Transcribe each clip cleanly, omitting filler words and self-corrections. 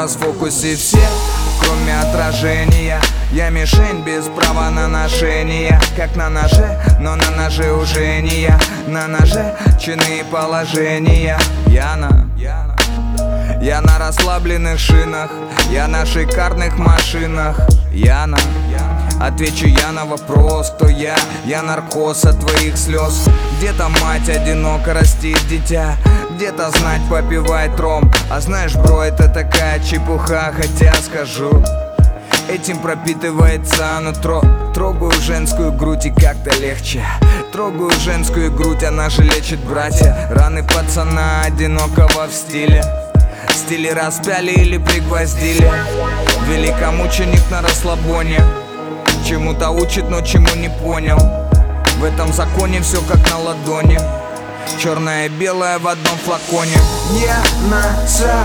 расфокусе все, кроме отражения. Я мишень без права на ношение. Как на ноже, но на ноже уже не я. На ноже чины и положения. Я на расслабленных шинах, я на шикарных машинах. Отвечу я на вопрос, кто я наркоз от твоих слез. Где-то мать одиноко растит дитя, где-то знать попивает ром. А знаешь, бро, это такая чепуха, хотя скажу, этим пропитывается нутро. Трогаю женскую грудь и как-то легче. Трогаю женскую грудь, она же лечит, братья. Раны пацана одинокого в стиле распяли или пригвоздили. Великомученик на расслабоне, чему-то учит, но чему не понял. В этом законе все как на ладони, черное и белое в одном флаконе. Я на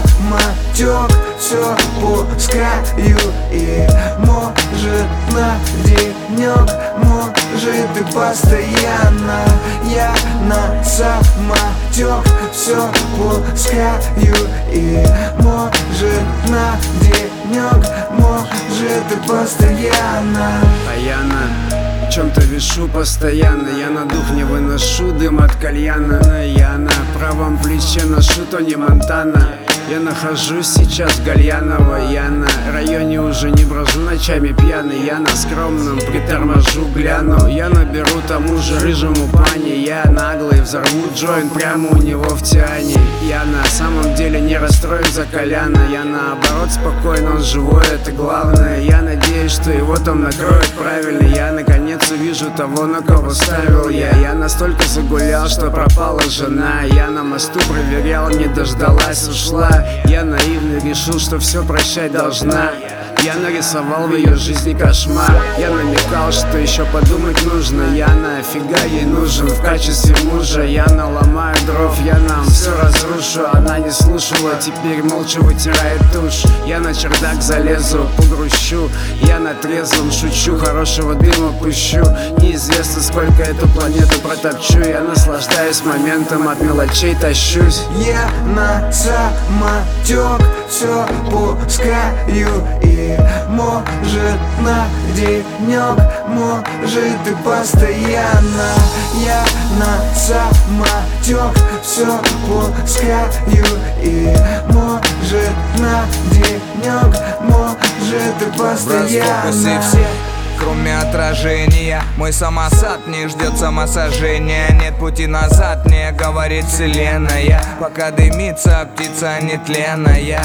самотек все пускаю, и может на денек, может и постоянно. Я на самотек все пускаю, и может на денек, может и постоянно. А я на чем-то вешу постоянно. Я на дух не выношу дым от кальяна. Я на правом плече ношу Тони Монтана. Я нахожусь сейчас в Гальяново. Я на районе уже не брожу ночами пьяный. Я на скромном приторможу, гляну. Я наберу тому же рыжему пани. Я наглый, взорву джойнт прямо у него в тиане. Я на самом деле не расстроен за Коляна. Я наоборот спокоен, он живой, это главное. Я надеюсь, что его там накроют правильно. Я наконец увижу того, на кого ставил я. Я настолько загулял, что пропала жена. Я на мосту проверял, не дождалась, ушла. Я наивно решил, что все прощать должна. Я нарисовал в ее жизни кошмар. Я намекал, что еще подумать нужно. Я нафига ей нужен в качестве мужа. Я наломаю дров, я нам все разрушу. Она не слушала, теперь молча вытирает тушь. Я на чердак залезу, погрущу. Я на трезвом шучу, хорошего дыма пущу. Неизвестно, сколько эту планету протопчу. Я наслаждаюсь моментом, от мелочей тащусь. Я на самотек все пускаю, и может на денек, может и постоянно. Я на самотек все пускаю, и может на денек, может и постоянно. Все, кроме отражения. Мой самосад не ждет самосожжения. Нет пути назад, мне говорит вселенная. Пока дымится птица нетленная.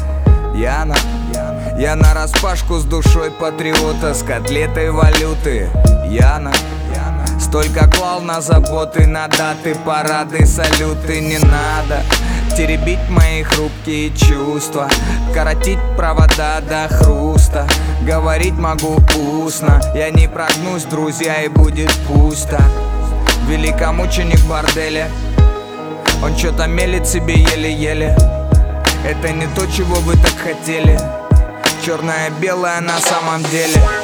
Я на распашку с душой патриота, с котлетой валюты. Столько клал на заботы, на даты, парады, салюты. Не надо теребить мои хрупкие чувства, коротить провода до хруста. Говорить могу устно, я не прогнусь, друзья, и будет пусто. Великомученик в борделе, он что-то мелет себе еле-еле. Это не то, чего вы так хотели. Черное-белое на самом деле.